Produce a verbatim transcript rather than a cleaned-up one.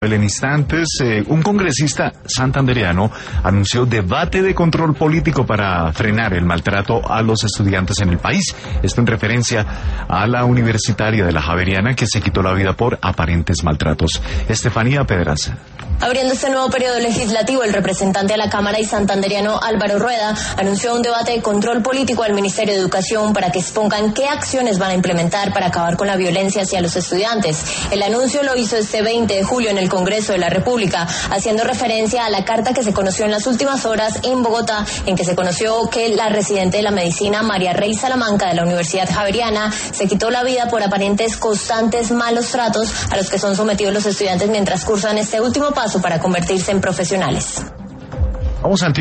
En instantes, eh, un congresista santandereano anunció debate de control político para frenar el maltrato a los estudiantes en el país. Esto en referencia a la universitaria de la Javeriana que se quitó la vida por aparentes maltratos. Estefanía Pedraza. Abriendo este nuevo periodo legislativo, el representante a la Cámara y santandereano Álvaro Rueda anunció un debate de control político al Ministerio de Educación para que expongan qué acciones van a implementar para acabar con la violencia hacia los estudiantes. El anuncio lo hizo este veinte de julio en el Congreso de la República, haciendo referencia a la carta que se conoció en las últimas horas en Bogotá, en que se conoció que la residente de la medicina María Rey Salamanca de la Universidad Javeriana se quitó la vida por aparentes constantes malos tratos a los que son sometidos los estudiantes mientras cursan este último paso para convertirse en profesionales. Vamos al